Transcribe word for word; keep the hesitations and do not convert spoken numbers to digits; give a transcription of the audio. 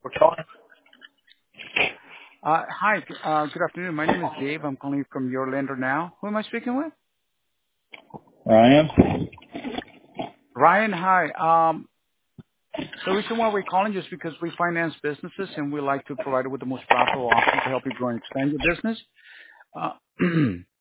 Calling? Uh, Hi, g- uh, good afternoon. My name is Dave. I'm calling you from your lender now. Who am I speaking with? Ryan? Ryan, hi. Um, The reason why we're calling is because we finance businesses, and we like to provide you with the most profitable option to help you grow and expand your business. Uh,